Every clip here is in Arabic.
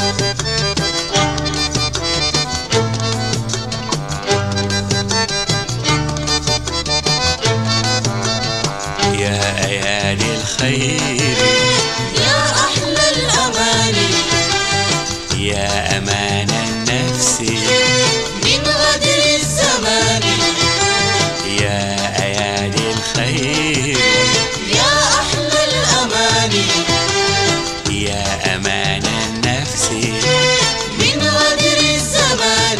يا أيادي الخير يا أحلى الأماني، يا أمان النفس من غدر الزمان. يا أيادي الخير يا أحلى الأماني، يا أمان النفس من غدر الزمان.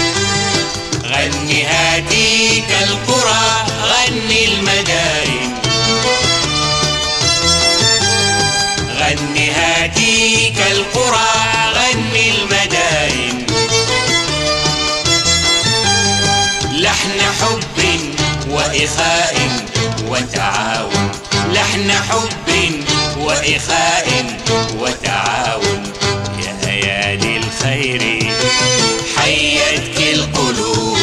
غني هاديك القرى، غني المدائن، غني هاديك القرى، غني المدائن. لحن حب وإخاء وتعاون، لحن حب وإخاء وتعاون. يا أيادي الخير حيتك القلوب،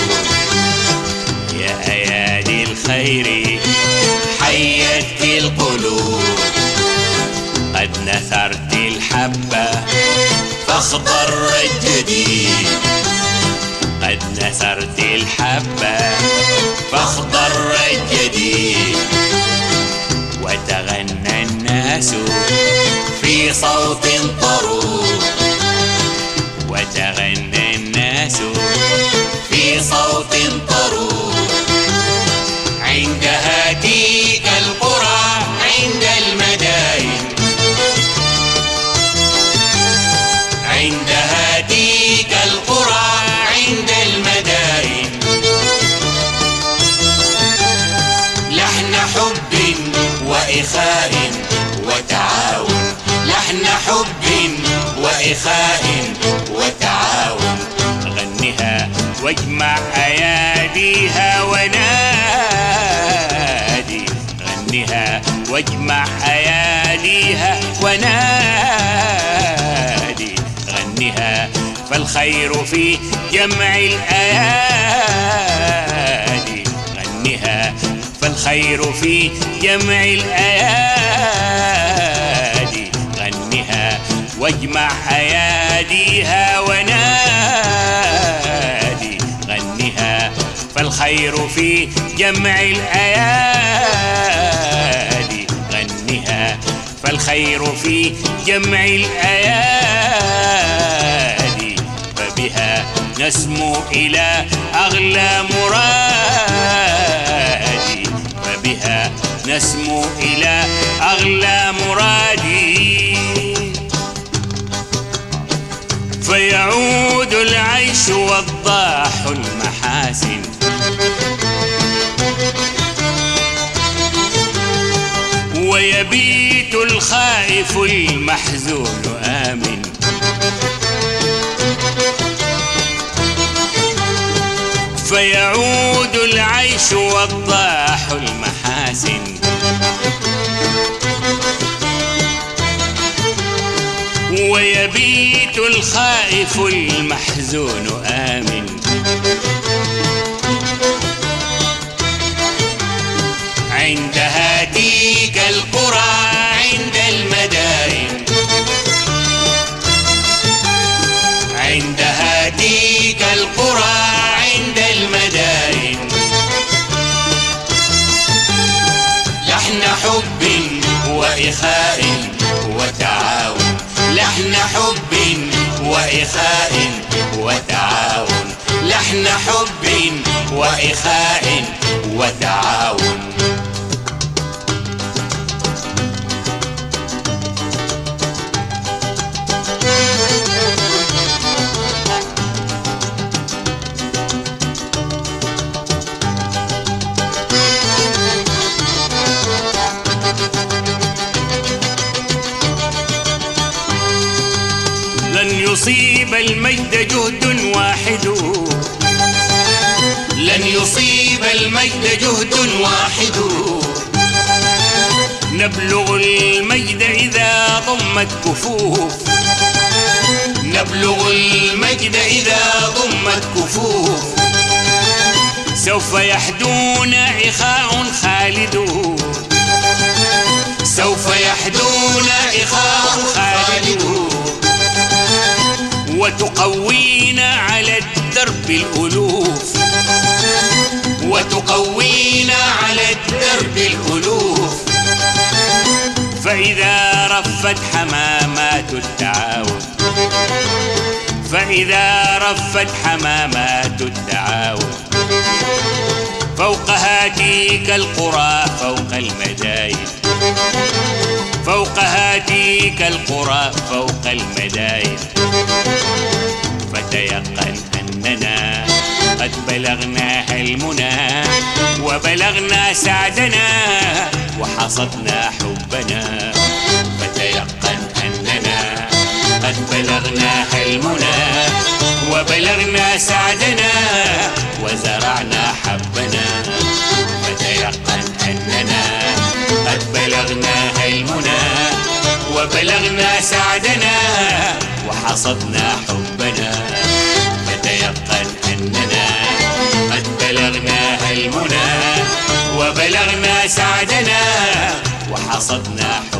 يا أيادي الخير حيتك القلوب. قد نثرت الحبة فاخضر الجديد، قد نثرت الحبة فاخضر الجديد. وتغنى الناس في صوت طروب، وتغنى الناس في صوت طروب. عند هاديك القرى، عند المدائن، عند هاديك القرى، عند المدائن. لحن حب وإخاء وتعاون، لحن حب وإخاء وتعاون. غنها واجمع أياديها ونادي، غنها واجمع أياديها ونادي. غنها فالخير في جمع الأيادي، غنها فالخير في جمع الأيادي. غنها واجمع أياديها ونادي، غنها فالخير في جمع الأيادي. غنها فالخير في جمع الأيادي. فبها نسمو إلى أغلى مرادي، فبها نسمو إلى أغلى مرادي. فيعود العيش والضاح المحاسن، ويبيت الخائف المحزون آمن. فيعود العيش والضاح المحاسن، ويبيت الخائف المحزون آمن. عند هاديك القرى، عند المدائن، عند هاديك القرى، عند المدائن. لحن حب وإخاء وتعاون، لحن حب وإخاء وتعاون، لحن حب وإخاء وتعاون. لن يصيب المجد جهد واحد، لن يصيب المجد جهد واحد. نبلغ المجد إذا ضمت كفوف، نبلغ المجد إذا ضمت كفوف. سوف يحدون إخاء خالد، سوف يحدون إخاء خالد. وتقوينا على الدرب الألوف، وتقوينا على الدرب الألوف. فإذا رفت حمامات التعاون، فإذا رفت حمامات التعاون فوق هاتيك القرى فوق المداين، فوق هاتيك القرى فوق المداين. فتيقن أننا قد بلغنا حلمنا وبلغنا سعدنا وحصدنا حبنا. فتيقن أننا قد بلغنا حلمنا وبلغنا سعدنا وزرعنا حبنا. فتيقن أننا قد بلغنا حلمنا وبلغنا سعدنا وحصدنا حبنا. فتيقن أننا قد بلغنا حلمنا وبلغنا سعدنا وحصدنا